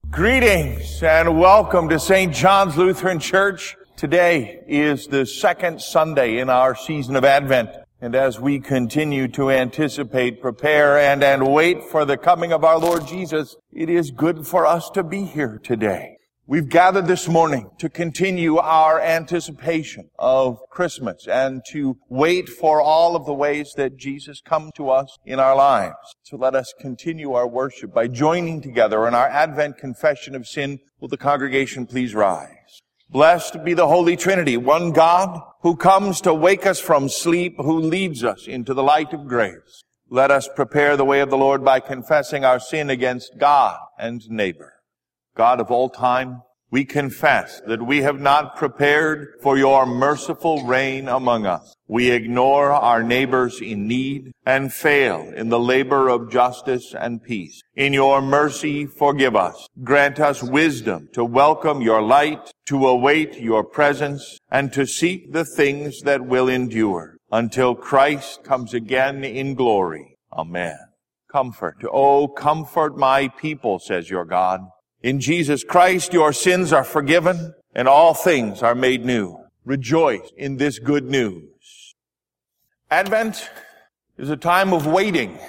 Greetings and welcome to St. John's Lutheran Church. Today is the second Sunday in our season of Advent. And as we continue to anticipate, prepare, and wait for the coming of our Lord Jesus, it is good for us to be here today. We've gathered this morning to continue our anticipation of Christmas and to wait for all of the ways that Jesus comes to us in our lives. So let us continue our worship by joining together in our Advent confession of sin. Will the congregation please rise? Blessed be the Holy Trinity, one God, who comes to wake us from sleep, who leads us into the light of grace. Let us prepare the way of the Lord by confessing our sin against God and neighbor. God of all time, we confess that we have not prepared for your merciful reign among us. We ignore our neighbors in need and fail in the labor of justice and peace. In your mercy, forgive us. Grant us wisdom to welcome your light, to await your presence, and to seek the things that will endure until Christ comes again in glory. Amen. Comfort. Oh, comfort my people, says your God. In Jesus Christ, your sins are forgiven and all things are made new. Rejoice in this good news. Advent is a time of waiting.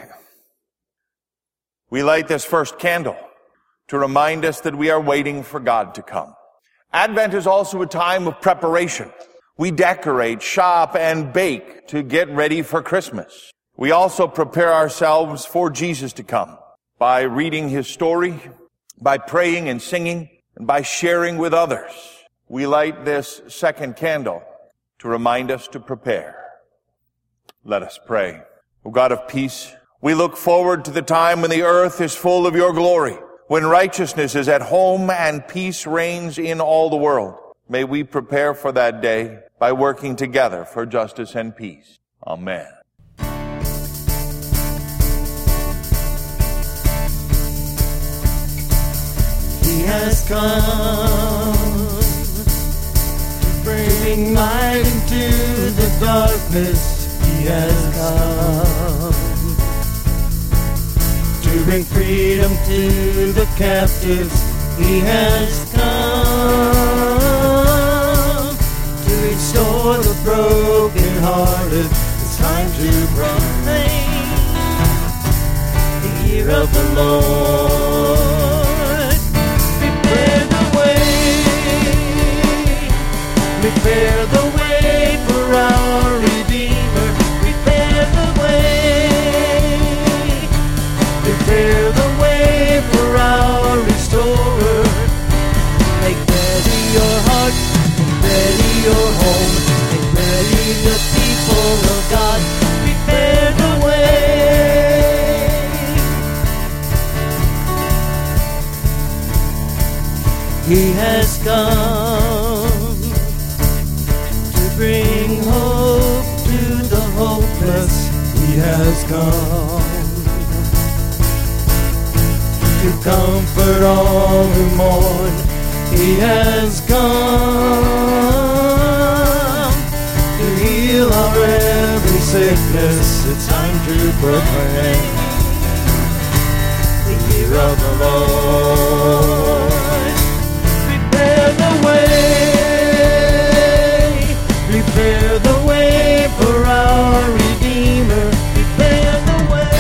We light this first candle to remind us that we are waiting for God to come. Advent is also a time of preparation. We decorate, shop, and bake to get ready for Christmas. We also prepare ourselves for Jesus to come by reading his story, by praying and singing, and by sharing with others. We light this second candle to remind us to prepare. Let us pray. O God of peace, we look forward to the time when the earth is full of your glory, when righteousness is at home and peace reigns in all the world. May we prepare for that day by working together for justice and peace. Amen. He has come to bring light into the darkness. He has come to bring freedom to the captives. He has come to restore the brokenhearted. It's time to proclaim the year of the Lord. Prepare the way for our Redeemer. Prepare the way. Prepare the way for our Restorer. Make ready your heart, make ready your home, make ready the people of God. Prepare the way. He has come to bring hope to the hopeless. He has come to comfort all who mourn. He has come to heal our every sickness. It's time to proclaim the year of the Lord. Prepare the way. Prepare the way for our Redeemer. Prepare the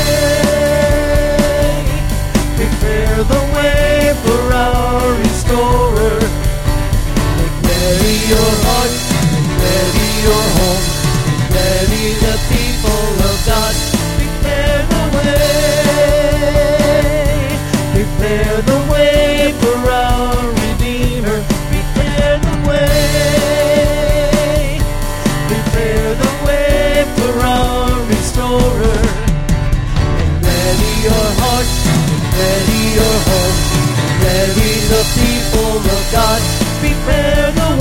way. Prepare the way for our Restorer. Make ready your heart, make ready your home, make ready the people of God. Prepare the way. Prepare the way for our Redeemer. Prepare the way. Prepare the way for our Restorer. Make ready your heart, make ready your home, make ready the people of God. Prepare the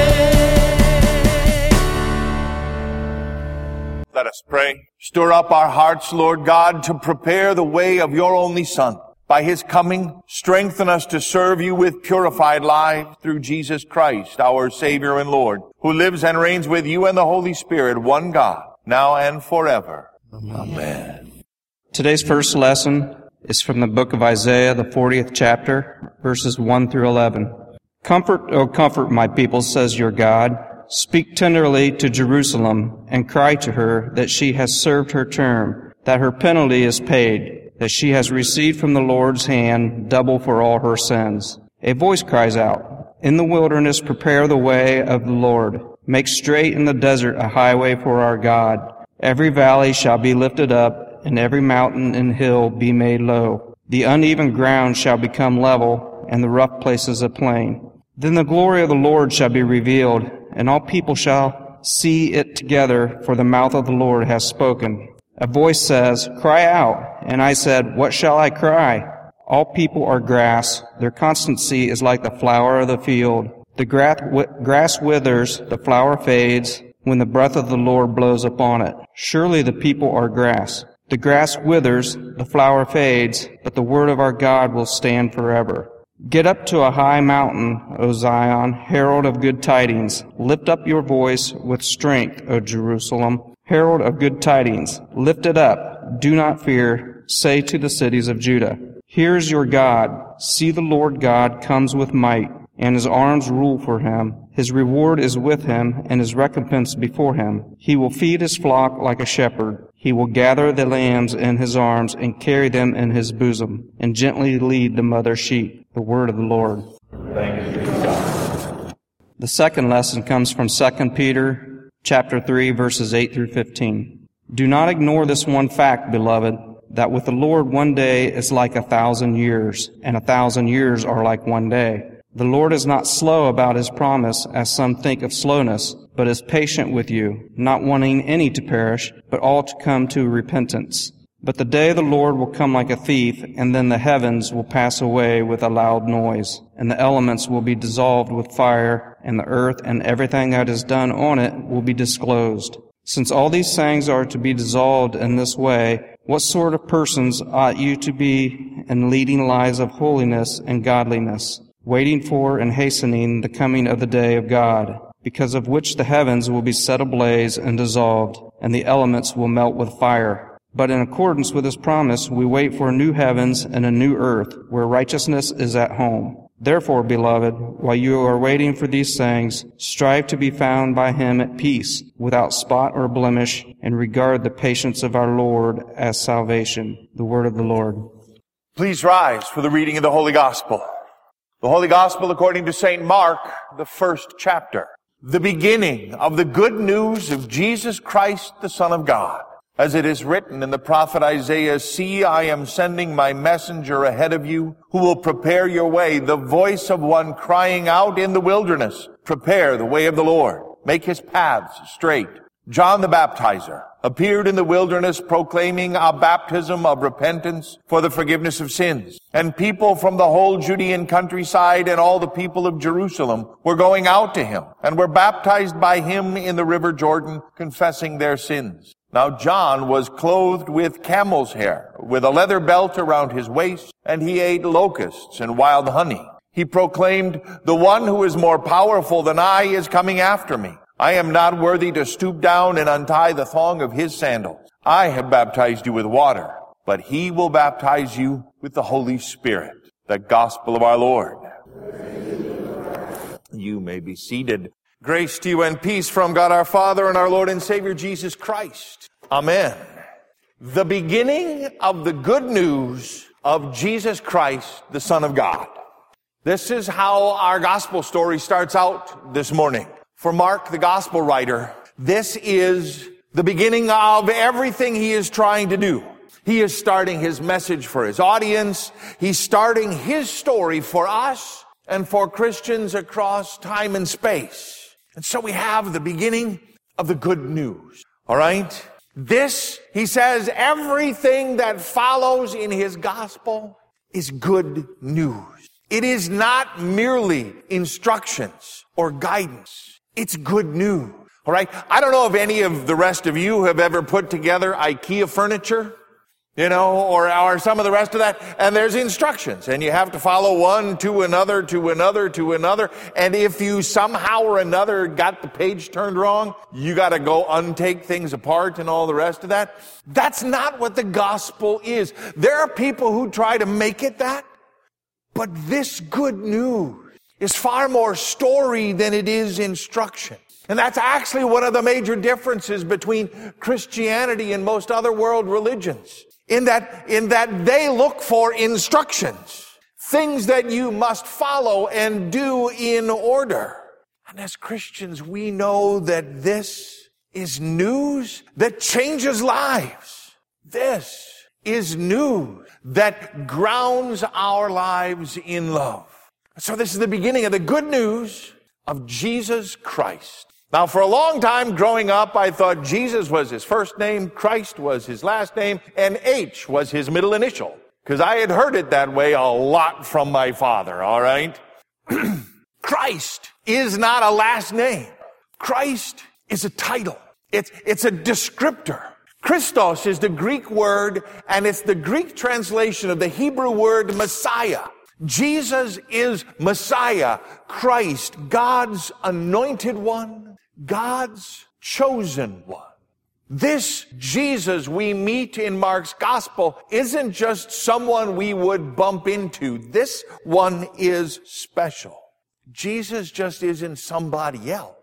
way. Let us pray. Stir up our hearts, Lord God, to prepare the way of your only Son. By his coming, strengthen us to serve you with purified lives through Jesus Christ, our Savior and Lord, who lives and reigns with you and the Holy Spirit, one God, now and forever. Amen. Today's first lesson is from the book of Isaiah, the 40th chapter, verses 1 through 11. Comfort, O comfort my people, says your God. Speak tenderly to Jerusalem, and cry to her that she has served her term, that her penalty is paid, that she has received from the Lord's hand double for all her sins. A voice cries out, in the wilderness prepare the way of the Lord. Make straight in the desert a highway for our God. Every valley shall be lifted up, and every mountain and hill be made low. The uneven ground shall become level, and the rough places a plain. Then the glory of the Lord shall be revealed, and all people shall see it together, for the mouth of the Lord has spoken. A voice says, cry out. And I said, what shall I cry? All people are grass. Their constancy is like the flower of the field. The grass withers, the flower fades, when the breath of the Lord blows upon it. Surely the people are grass. The grass withers, the flower fades, but the word of our God will stand forever. Get up to a high mountain, O Zion, herald of good tidings. Lift up your voice with strength, O Jerusalem, herald of good tidings. Lift it up. Do not fear. Say to the cities of Judah, here is your God. See, the Lord God comes with might, and his arms rule for him. His reward is with him, and his recompense before him. He will feed his flock like a shepherd. He will gather the lambs in his arms and carry them in his bosom, and gently lead the mother sheep. The word of the Lord. Thanks be to God. The second lesson comes from 2 Peter chapter 3, verses 8 through 15. Do not ignore this one fact, beloved, that with the Lord 1 day is like 1,000 years, and 1,000 years are like 1 day. The Lord is not slow about his promise, as some think of slowness, but is patient with you, not wanting any to perish, but all to come to repentance. But the day of the Lord will come like a thief, and then the heavens will pass away with a loud noise, and the elements will be dissolved with fire, and the earth and everything that is done on it will be disclosed. Since all these things are to be dissolved in this way, what sort of persons ought you to be in leading lives of holiness and godliness, waiting for and hastening the coming of the day of God, because of which the heavens will be set ablaze and dissolved, and the elements will melt with fire. But in accordance with his promise, we wait for new heavens and a new earth, where righteousness is at home. Therefore, beloved, while you are waiting for these things, strive to be found by him at peace, without spot or blemish, and regard the patience of our Lord as salvation. The word of the Lord. Please rise for the reading of the Holy Gospel. The Holy Gospel according to St. Mark, the 1st chapter. The beginning of the good news of Jesus Christ, the Son of God. As it is written in the prophet Isaiah, see, I am sending my messenger ahead of you, who will prepare your way, the voice of one crying out in the wilderness, prepare the way of the Lord, make his paths straight. John the Baptizer appeared in the wilderness proclaiming a baptism of repentance for the forgiveness of sins. And people from the whole Judean countryside and all the people of Jerusalem were going out to him and were baptized by him in the river Jordan, confessing their sins. Now John was clothed with camel's hair, with a leather belt around his waist, and he ate locusts and wild honey. He proclaimed, the one who is more powerful than I is coming after me. I am not worthy to stoop down and untie the thong of his sandals. I have baptized you with water, but he will baptize you with the Holy Spirit. The gospel of our Lord. You may be seated. Grace to you and peace from God our Father and our Lord and Savior Jesus Christ. Amen. The beginning of the good news of Jesus Christ, the Son of God. This is how our gospel story starts out this morning. For Mark, the gospel writer, this is the beginning of everything he is trying to do. He is starting his message for his audience. He's starting his story for us and for Christians across time and space. And so we have the beginning of the good news. All right? This, he says, everything that follows in his gospel is good news. It is not merely instructions or guidance. It's good news. All right? I don't know if any of the rest of you have ever put together IKEA furniture. or some of the rest of that. And there's instructions, and you have to follow one to another, to another, to another. And if you somehow or another got the page turned wrong, you got to go untake things apart and all the rest of that. That's not what the gospel is. There are people who try to make it that, but this good news is far more story than it is instruction. And that's actually one of the major differences between Christianity and most other world religions. In that they look for instructions, things that you must follow and do in order. And as Christians, we know that this is news that changes lives. This is news that grounds our lives in love. So this is the beginning of the good news of Jesus Christ. Now, for a long time growing up, I thought Jesus was his first name, Christ was his last name, and H was his middle initial. Because I had heard it that way a lot from my father, all right? Christ is not a last name. Christ is a title. It's a descriptor. Christos is the Greek word, and it's the Greek translation of the Hebrew word Messiah. Jesus is Messiah, Christ, God's anointed one, God's chosen one. This Jesus we meet in Mark's gospel isn't just someone we would bump into. This one is special. Jesus just isn't somebody else.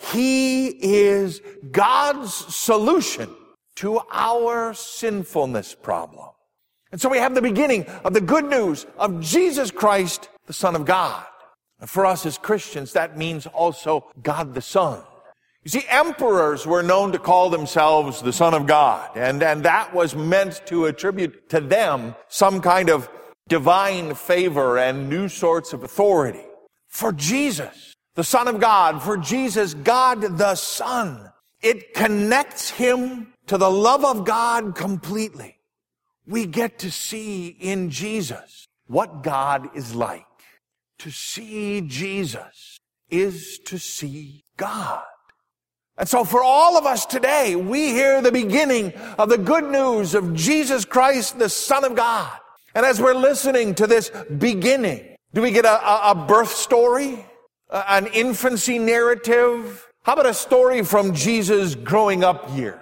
He is God's solution to our sinfulness problem. And so we have the beginning of the good news of Jesus Christ, the Son of God. And for us as Christians, that means also God the Son. You see, emperors were known to call themselves the Son of God, and that was meant to attribute to them some kind of divine favor and new sorts of authority. For Jesus, the Son of God, for Jesus, God the Son, it connects him to the love of God completely. We get to see in Jesus what God is like. To see Jesus is to see God. And so for all of us today, we hear the beginning of the good news of Jesus Christ, the Son of God. And as we're listening to this beginning, do we get a birth story? An infancy narrative? How about a story from Jesus' growing up years?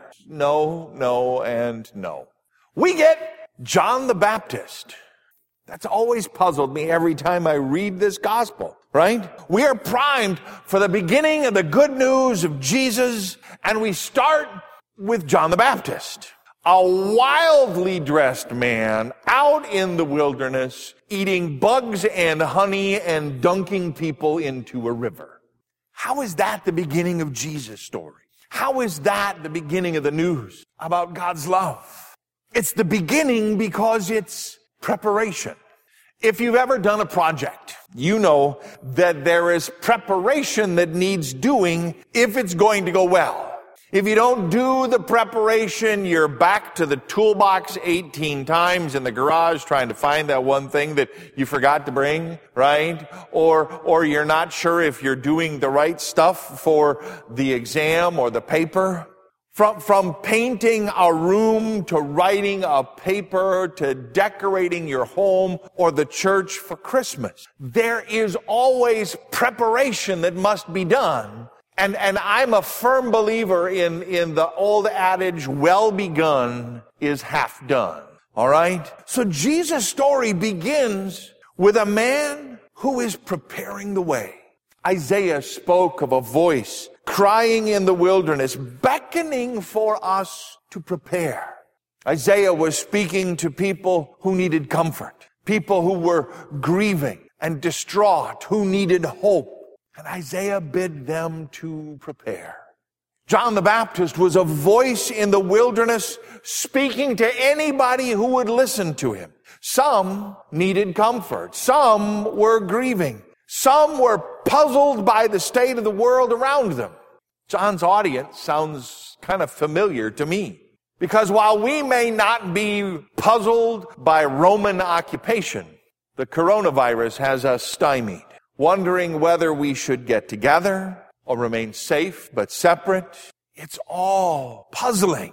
No, and no. We get John the Baptist. That's always puzzled me every time I read this gospel, right? We are primed for the beginning of the good news of Jesus, and we start with John the Baptist, a wildly dressed man out in the wilderness, eating bugs and honey and dunking people into a river. How is that the beginning of Jesus' story? How is that the beginning of the news about God's love? It's the beginning because it's preparation. If you've ever done a project, you know that there is preparation that needs doing if it's going to go well. If you don't do the preparation, you're back to the toolbox 18 times in the garage trying to find that one thing that you forgot to bring, right? Or you're not sure if you're doing the right stuff for the exam or the paper. From painting a room to writing a paper to decorating your home or the church for Christmas, there is always preparation that must be done. And I'm a firm believer in the old adage, well begun is half done. All right? So Jesus' story begins with a man who is preparing the way. Isaiah spoke of a voice crying in the wilderness, beckoning for us to prepare. Isaiah was speaking to people who needed comfort, people who were grieving and distraught, who needed hope. And Isaiah bid them to prepare. John the Baptist was a voice in the wilderness speaking to anybody who would listen to him. Some needed comfort. Some were grieving. Some were puzzled by the state of the world around them. John's audience sounds kind of familiar to me. Because while we may not be puzzled by Roman occupation, the coronavirus has us stymied, wondering whether we should get together or remain safe but separate. It's all puzzling.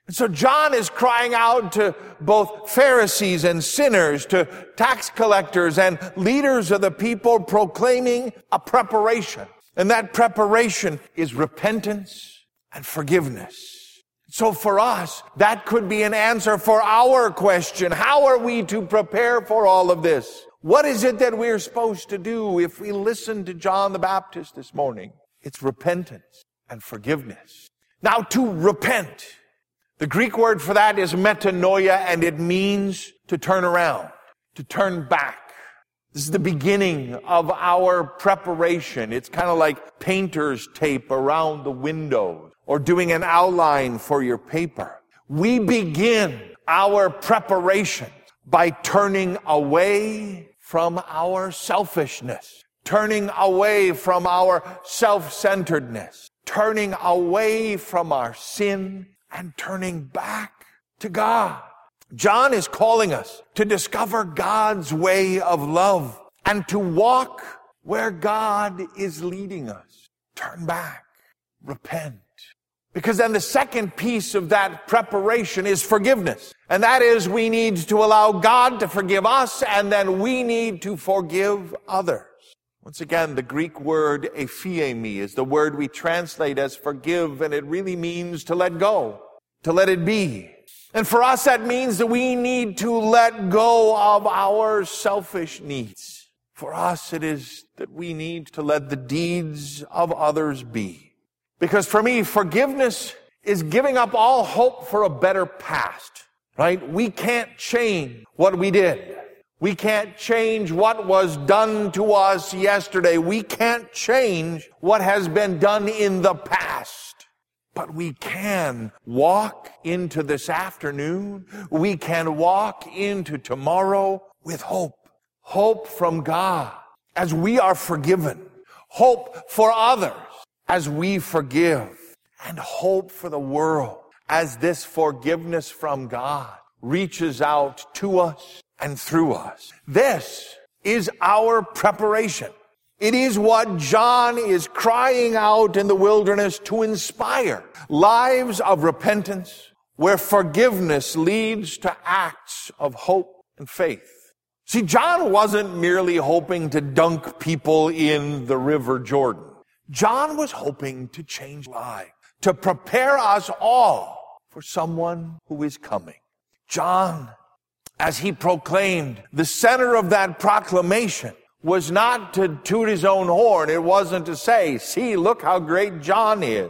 So John is crying out to both Pharisees and sinners, to tax collectors and leaders of the people, proclaiming a preparation. And that preparation is repentance and forgiveness. So for us, that could be an answer for our question. How are we to prepare for all of this? What is it that we're supposed to do if we listen to John the Baptist this morning? It's repentance and forgiveness. Now, to repent, the Greek word for that is metanoia, and it means to turn around, to turn back. This is the beginning of our preparation. It's kind of like painter's tape around the windows or doing an outline for your paper. We begin our preparation by turning away from our selfishness, turning away from our self-centeredness, turning away from our sin, and turning back to God. John is calling us to discover God's way of love and to walk where God is leading us. Turn back, repent. Because then the second piece of that preparation is forgiveness. And that is, we need to allow God to forgive us, and then we need to forgive others. Once again, the Greek word aphiemi is the word we translate as forgive, and it really means to let go, to let it be. And for us, that means that we need to let go of our selfish needs. For us, it is that we need to let the deeds of others be. Because for me, forgiveness is giving up all hope for a better past, right? We can't change what we did. We can't change what was done to us yesterday. We can't change what has been done in the past. But we can walk into this afternoon. We can walk into tomorrow with hope. Hope from God as we are forgiven. Hope for others as we forgive. And hope for the world as this forgiveness from God reaches out to us and through us. This is our preparation. It is what John is crying out in the wilderness to inspire lives of repentance where forgiveness leads to acts of hope and faith. See, John wasn't merely hoping to dunk people in the River Jordan. John was hoping to change lives, to prepare us all for someone who is coming. John, as he proclaimed, the center of that proclamation was not to toot his own horn. It wasn't to say, see, look how great John is.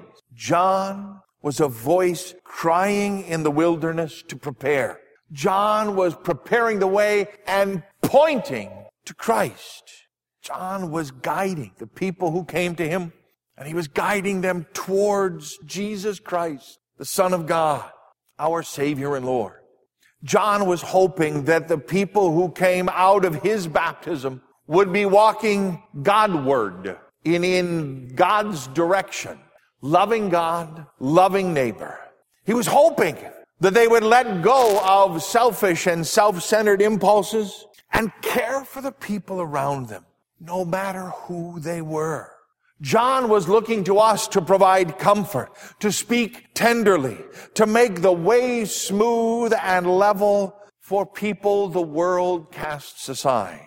John was a voice crying in the wilderness to prepare. John was preparing the way and pointing to Christ. John was guiding the people who came to him, and he was guiding them towards Jesus Christ, the Son of God, our Savior and Lord. John was hoping that the people who came out of his baptism would be walking Godward, in God's direction, loving God, loving neighbor. He was hoping that they would let go of selfish and self-centered impulses and care for the people around them, no matter who they were. John was looking to us to provide comfort, to speak tenderly, to make the way smooth and level for people the world casts aside.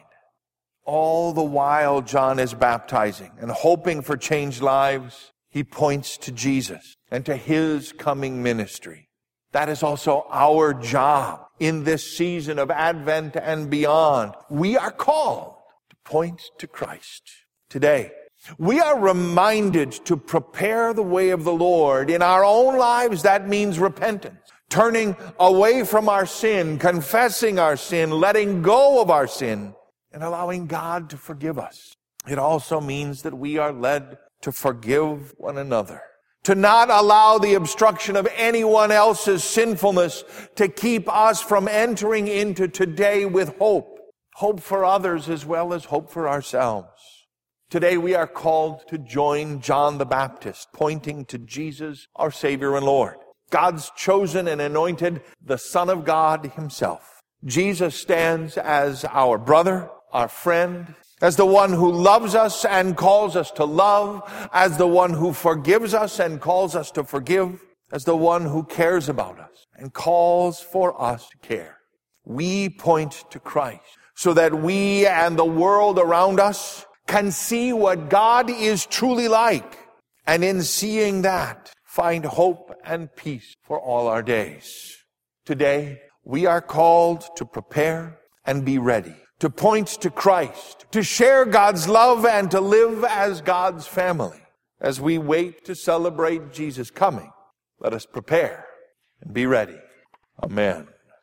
All the while John is baptizing and hoping for changed lives, he points to Jesus and to his coming ministry. That is also our job in this season of Advent and beyond. We are called to point to Christ. Today, we are reminded to prepare the way of the Lord. In our own lives, that means repentance. Turning away from our sin, confessing our sin, letting go of our sin, and allowing God to forgive us. It also means that we are led to forgive one another, to not allow the obstruction of anyone else's sinfulness to keep us from entering into today with hope. Hope for others as well as hope for ourselves. Today we are called to join John the Baptist, pointing to Jesus, our Savior and Lord, God's chosen and anointed, the Son of God himself. Jesus stands as our brother, our friend, as the one who loves us and calls us to love, as the one who forgives us and calls us to forgive, as the one who cares about us and calls for us to care. We point to Christ so that we and the world around us can see what God is truly like, and in seeing that, find hope and peace for all our days. Today, we are called to prepare and be ready, to point to Christ, to share God's love, and to live as God's family. As we wait to celebrate Jesus' coming, let us prepare and be ready. Amen.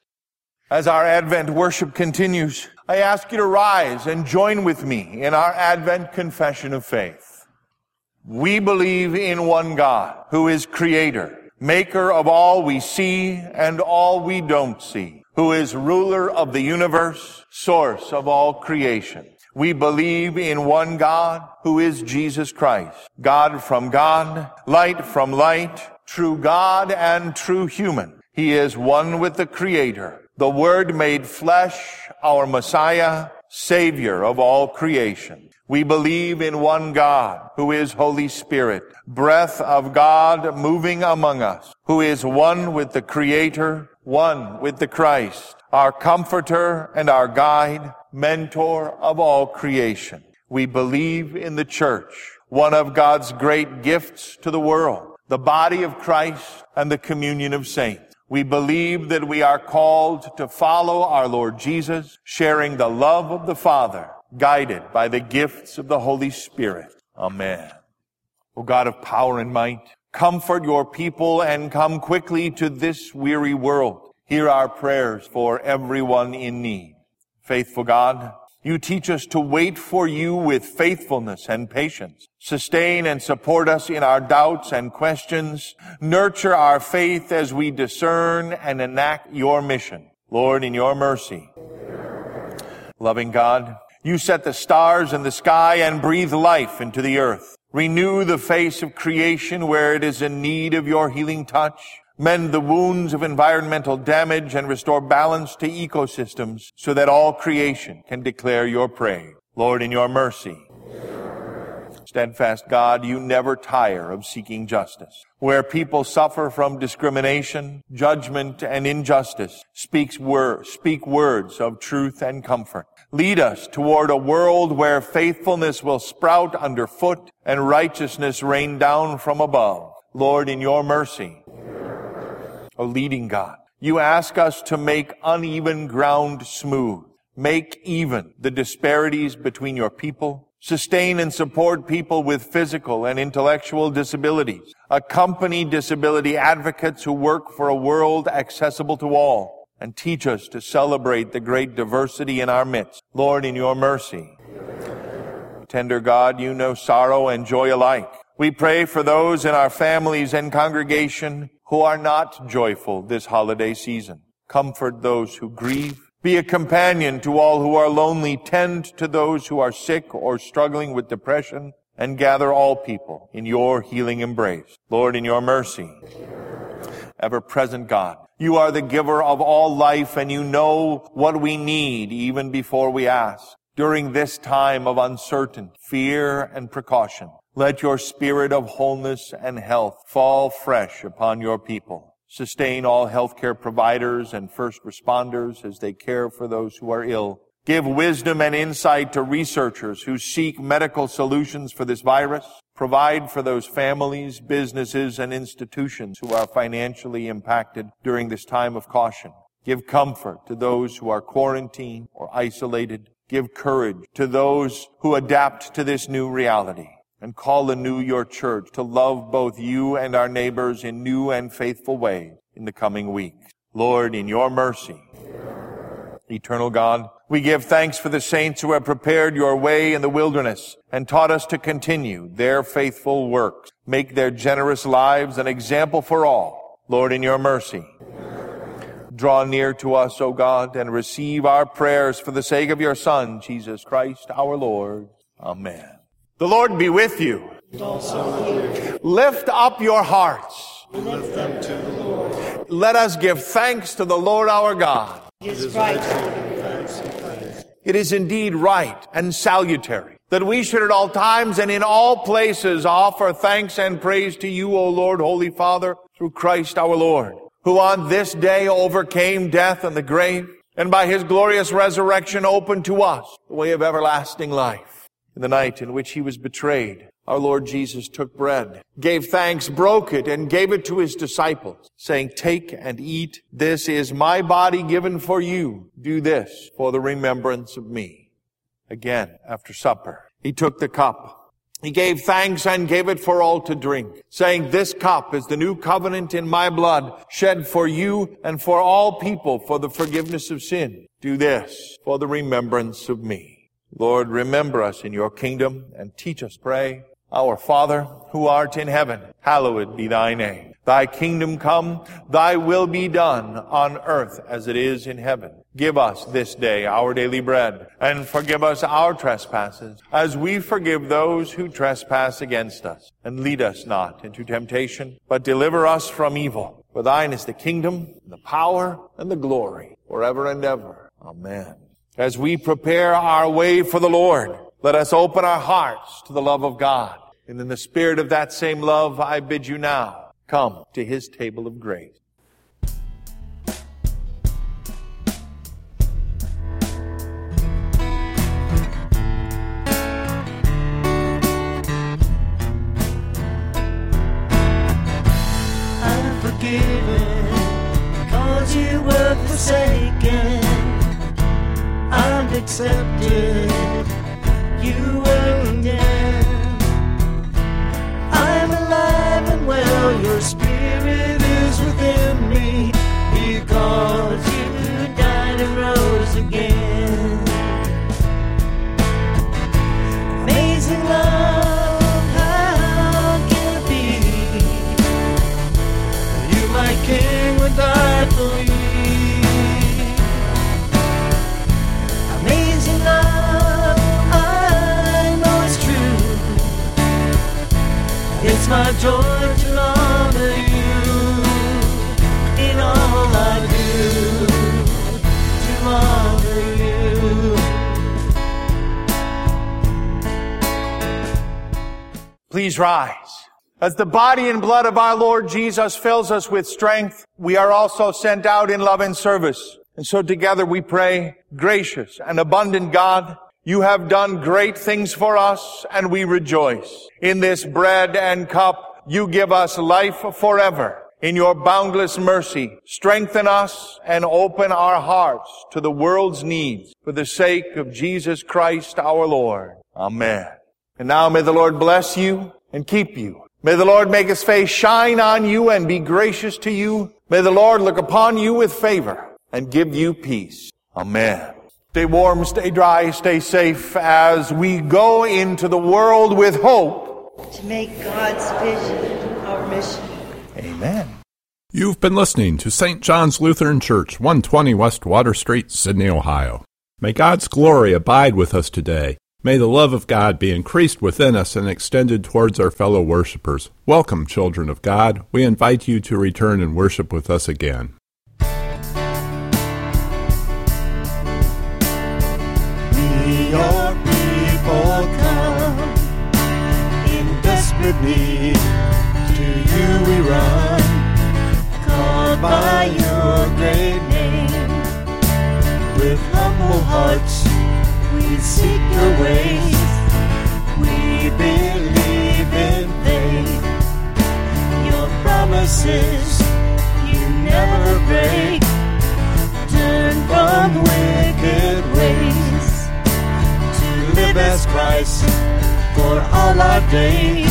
As our Advent worship continues, I ask you to rise and join with me in our Advent confession of faith. We believe in one God, who is Creator, maker of all we see and all we don't see, who is ruler of the universe, source of all creation. We believe in one God, who is Jesus Christ, God from God, light from light, true God and true human. He is one with the Creator, the Word made flesh, our Messiah, Savior of all creation. We believe in one God, who is Holy Spirit, breath of God moving among us, who is one with the Creator, one with the Christ, our Comforter and our Guide, Mentor of all creation. We believe in the Church, one of God's great gifts to the world, the body of Christ and the communion of saints. We believe that we are called to follow our Lord Jesus, sharing the love of the Father, guided by the gifts of the Holy Spirit. Amen. O God of power and might, comfort your people and come quickly to this weary world. Hear our prayers for everyone in need. Faithful God, you teach us to wait for you with faithfulness and patience. Sustain and support us in our doubts and questions. Nurture our faith as we discern and enact your mission. Lord, in your mercy. Loving God, you set the stars in the sky and breathe life into the earth. Renew the face of creation where it is in need of your healing touch. Mend the wounds of environmental damage and restore balance to ecosystems so that all creation can declare your praise. Lord, in your mercy. Steadfast God, you never tire of seeking justice. Where people suffer from discrimination, judgment, and injustice, speak words of truth and comfort. Lead us toward a world where faithfulness will sprout underfoot and righteousness rain down from above. Lord, in your mercy. O leading God, you ask us to make uneven ground smooth. Make even the disparities between your people. Sustain and support people with physical and intellectual disabilities. Accompany disability advocates who work for a world accessible to all. And teach us to celebrate the great diversity in our midst. Lord, in your mercy. Tender God, you know sorrow and joy alike. We pray for those in our families and congregation who are not joyful this holiday season. Comfort those who grieve. Be a companion to all who are lonely. Tend to those who are sick or struggling with depression. And gather all people in your healing embrace. Lord, in your mercy. Ever-present God, you are the giver of all life, and you know what we need even before we ask. During this time of uncertainty, fear, and precaution, let your spirit of wholeness and health fall fresh upon your people. Sustain all healthcare providers and first responders as they care for those who are ill. Give wisdom and insight to researchers who seek medical solutions for this virus. Provide for those families, businesses, and institutions who are financially impacted during this time of caution. Give comfort to those who are quarantined or isolated. Give courage to those who adapt to this new reality. And call anew your church to love both you and our neighbors in new and faithful ways in the coming weeks. Lord, in your mercy. Eternal God, we give thanks for the saints who have prepared your way in the wilderness and taught us to continue their faithful works. Make their generous lives an example for all. Lord, in your mercy. Draw near to us, O God, and receive our prayers for the sake of your Son, Jesus Christ, our Lord. Amen. The Lord be with you. And also with you. Lift up your hearts. We lift them to the Lord. Let us give thanks to the Lord our God. It is right to give thanks and praise. It is indeed right and salutary that we should at all times and in all places offer thanks and praise to you, O Lord, Holy Father, through Christ our Lord, who on this day overcame death and the grave, and by his glorious resurrection opened to us the way of everlasting life. In the night in which he was betrayed, our Lord Jesus took bread, gave thanks, broke it, and gave it to his disciples, saying, "Take and eat. This is my body given for you. Do this for the remembrance of me." Again, after supper, he took the cup. He gave thanks and gave it for all to drink, saying, "This cup is the new covenant in my blood, shed for you and for all people for the forgiveness of sin. Do this for the remembrance of me." Lord, remember us in your kingdom and teach us, pray. Our Father, who art in heaven, hallowed be thy name. Thy kingdom come, thy will be done on earth as it is in heaven. Give us this day our daily bread, and forgive us our trespasses, as we forgive those who trespass against us. And lead us not into temptation, but deliver us from evil. For thine is the kingdom, and the power, and the glory, forever and ever. Amen. As we prepare our way for the Lord, let us open our hearts to the love of God. And in the spirit of that same love, I bid you now, come to his table of grace. I'm forgiven, 'cause you were forsaken. I'm accepted, you were condemned. I'm alive and well, your spirit is within me, because you died and rose again. Amazing love, how can it be? You, my King, would die for me. Amazing love, I know it's true. It's my joy to honor you in all I do, to honor you. Please rise. As the body and blood of our Lord Jesus fills us with strength, we are also sent out in love and service. And so together we pray, gracious and abundant God, you have done great things for us, and we rejoice. In this bread and cup, you give us life forever. In your boundless mercy, strengthen us and open our hearts to the world's needs for the sake of Jesus Christ our Lord. Amen. And now may the Lord bless you and keep you. May the Lord make his face shine on you and be gracious to you. May the Lord look upon you with favor and give you peace. Amen. Stay warm, stay dry, stay safe as we go into the world with hope. To make God's vision our mission. Amen. You've been listening to St. John's Lutheran Church, 120 West Water Street, Sydney, Ohio. May God's glory abide with us today. May the love of God be increased within us and extended towards our fellow worshipers. Welcome, children of God. We invite you to return and worship with us again. Your people come in desperate need. To you we run, called by your great name. With humble hearts we seek your ways. We believe in faith. Your promises you never break. Turn from wicked ways. Live as Christ for all our days.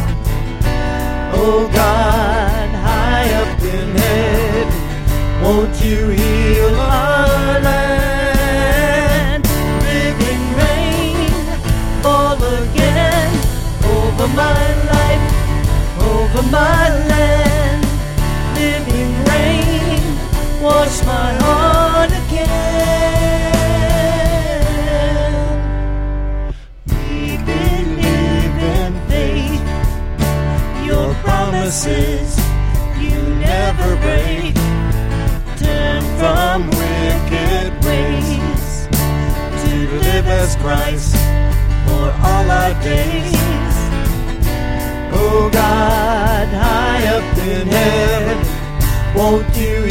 Oh God, high up in heaven, won't you heal our land? Living rain, fall again over my life, over my land. Living rain, wash my heart again. Promises you never break. Turn from wicked ways to live as Christ for all our days. Oh God, high up in heaven, won't you